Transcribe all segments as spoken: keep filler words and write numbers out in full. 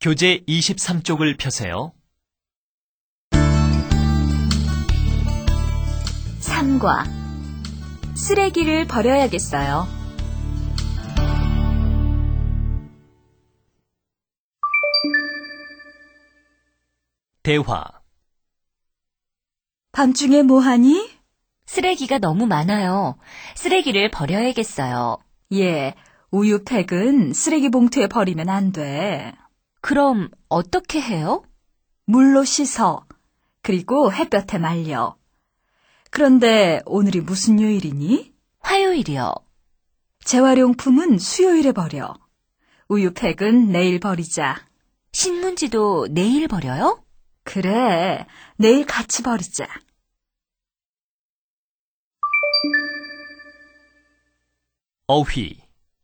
교재 이십삼 쪽을 펴세요. 삼과 쓰레기를 버려야겠어요. 대화. 밤중에 뭐하니? 쓰레기가 너무 많아요. 쓰레기를 버려야겠어요. 예, 우유팩은 쓰레기 봉투에 버리면 안 돼. 그럼 어떻게 해요? 물로 씻어. 그리고 햇볕에 말려. 그런데 오늘이 무슨 요일이니? 화요일이요. 재활용품은 수요일에 버려. 우유팩은 내일 버리자. 신문지도 내일 버려요? 그래, 내일 같이 버리자. 어휘.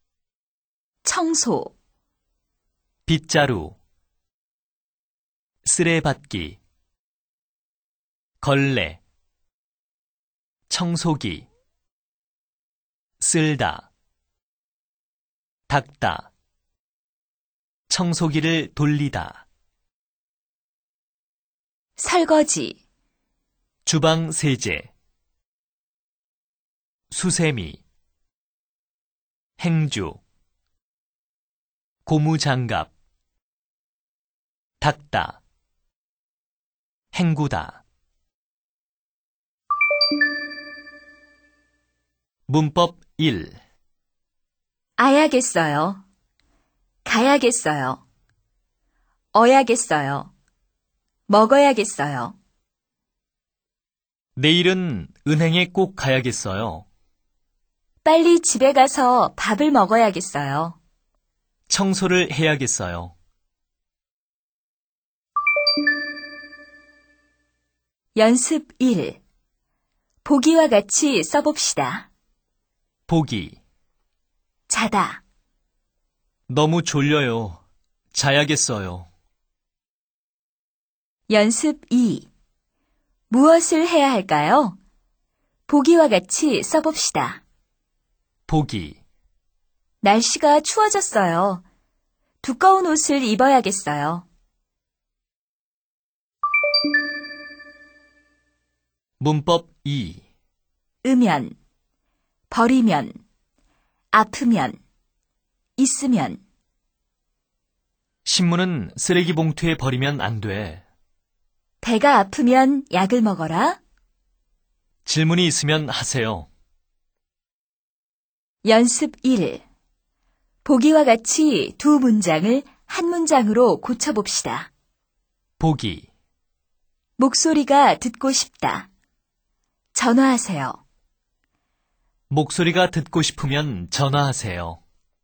청소, 빗자루. 쓰레받기. 걸레. 청소기. 쓸다. 닦다. 청소기를 돌리다. 설거지, 주방 세제. 수세미. 행주. 고무장갑. 닦다. 헹구다. 문법 일. 아야겠어요. 가야겠어요. 어야겠어요. 먹어야겠어요. 내일은 은행에 꼭 가야겠어요. 빨리 집에 가서 밥을 먹어야겠어요. 청소를 해야겠어요. 연습 일. 보기와 같이 써봅시다. 보기. 자다, 너무 졸려요. 자야겠어요. 연습 이. 무엇을 해야 할까요? 보기와 같이 써봅시다. 보기. 날씨가 추워졌어요. 두꺼운 옷을 입어야겠어요. 문법 이. 으면, 버리면, 아프면, 있으면. 신문은 쓰레기 봉투에 버리면 안 돼. 배가 아프면 약을 먹어라. 질문이 있으면 하세요. 연습 일. 보기와 같이 두 문장을 한 문장으로 고쳐봅시다. 보기. 목소리가 듣고 싶다. 전화하세요. 목소리가 듣고 싶으면 전화하세요.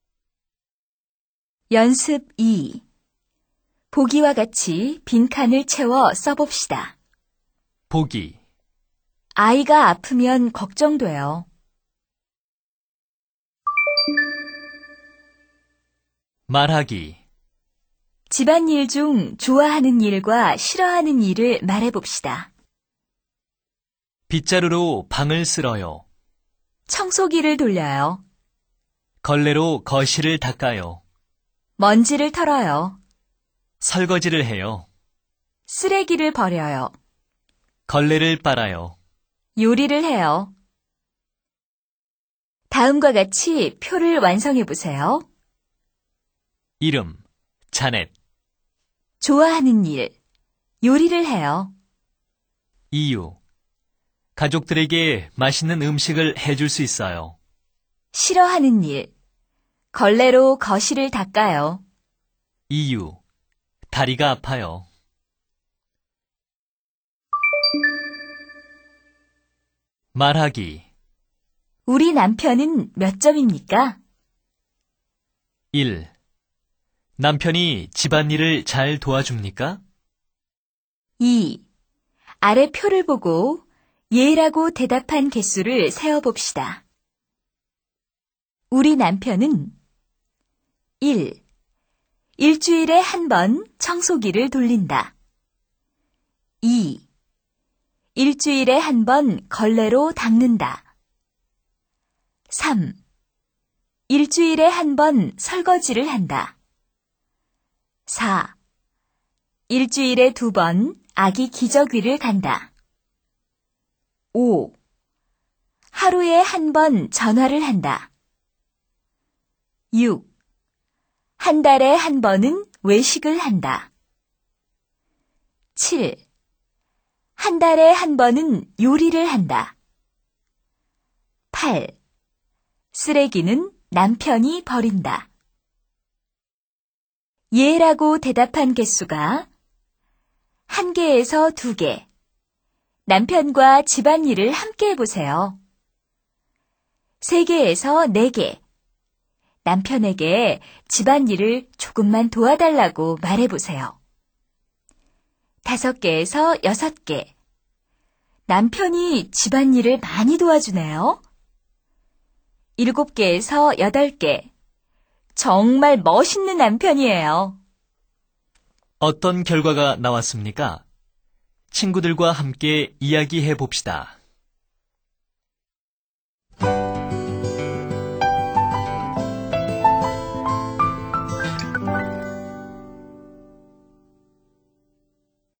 연습 이. 보기와 같이 빈칸을 채워 써봅시다. 보기. 아이가 아프면 걱정돼요. 말하기. 집안일 중 좋아하는 일과 싫어하는 일을 말해봅시다. 빗자루로 방을 쓸어요. 청소기를 돌려요. 걸레로 거실을 닦아요. 먼지를 털어요. 설거지를 해요. 쓰레기를 버려요. 걸레를 빨아요. 요리를 해요. 다음과 같이 표를 완성해 보세요. 이름. 자넷. 좋아하는 일. 요리를 해요. 이유. 가족들에게 맛있는 음식을 해줄 수 있어요. 싫어하는 일. 걸레로 거실을 닦아요. 이유. 다리가 아파요. 말하기. 우리 남편은 몇 점입니까? 일. 남편이 집안일을 잘 도와줍니까? 이. 아래 표를 보고 예라고 대답한 개수를 세어봅시다. 우리 남편은 일. 일주일에 한 번 청소기를 돌린다. 이. 일주일에 한 번 걸레로 닦는다. 삼. 일주일에 한 번 설거지를 한다. 사. 일주일에 두 번 아기 기저귀를 간다. 오. 하루에 한 번 전화를 한다. 육. 한 달에 한 번은 외식을 한다. 칠. 한 달에 한 번은 요리를 한다. 팔. 쓰레기는 남편이 버린다. 예라고 대답한 개수가 한 개에서 두 개. 남편과 집안일을 함께 해보세요. 세 개에서 네 개. 남편에게 집안일을 조금만 도와달라고 말해보세요. 다섯 개에서 여섯 개. 남편이 집안일을 많이 도와주네요. 일곱 개에서 여덟 개. 정말 멋있는 남편이에요. 어떤 결과가 나왔습니까? 친구들과 함께 이야기해 봅시다.